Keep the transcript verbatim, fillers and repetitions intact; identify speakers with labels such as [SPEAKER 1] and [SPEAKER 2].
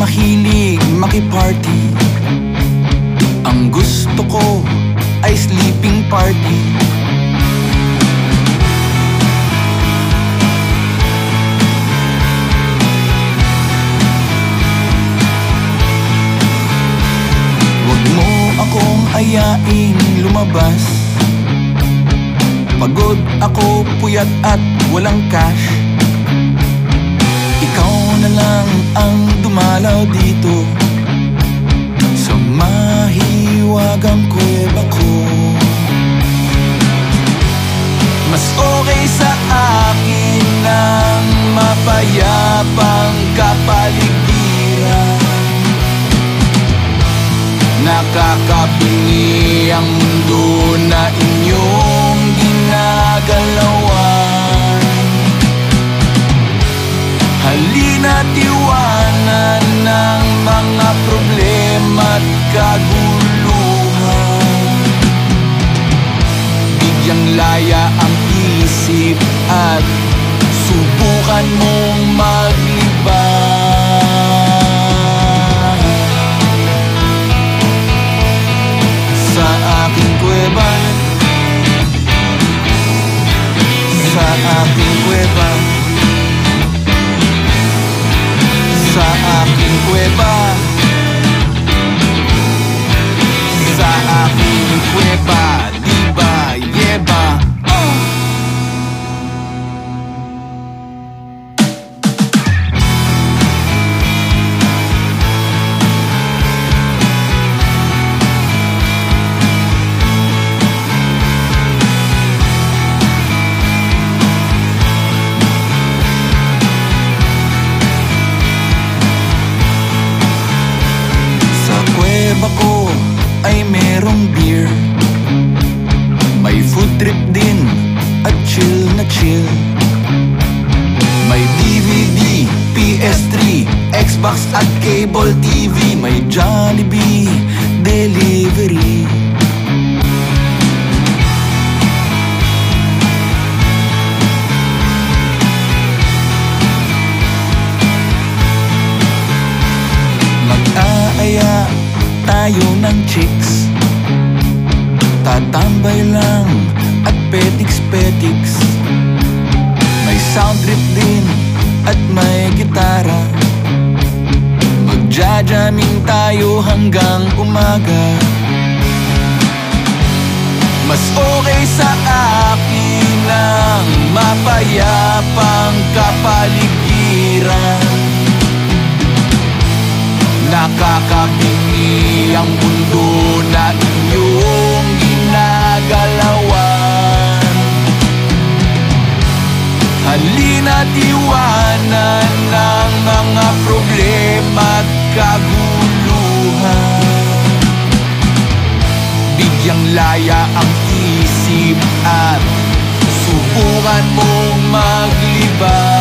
[SPEAKER 1] mahilig makiparty. Ang gusto ko ay sleeping party. Huwag mo akong ayaing lumabas. Pagod ako, puyat at walang cash. Ikaw na lang ang dumalaw dito sa mahiwagang kuweba ko. Mas okay sa akin ang mapayapang kapaligiran. Nakakabingi ang mundo na inyong ginagalawan. Halina't iwanan ng mga problema at kaguluhan. Bigyang laya ang isip at subukan mong maglibang sa aking kuweba, sa aking kuweba, sa aking kuweba, sa aking kuweba, diba, yeba, oh! Ko ay merong beer, may food trip din at chill na chill. May D V D, P S three, Xbox at cable T V. May Jollibee delivery. Mag-aaya tayo ng chicks, tatambay lang at petiks-petiks. May sound trip din at may gitara. Magja-jamming tayo hanggang umaga. Mas okay sa akin ang mapayapang kapaligiran. Nakakabingi ang mundo na inyong ginagalawan. Halina't iwanan ng mga problema at kaguluhan. Bigyang laya ang isip at subukan mong maglibang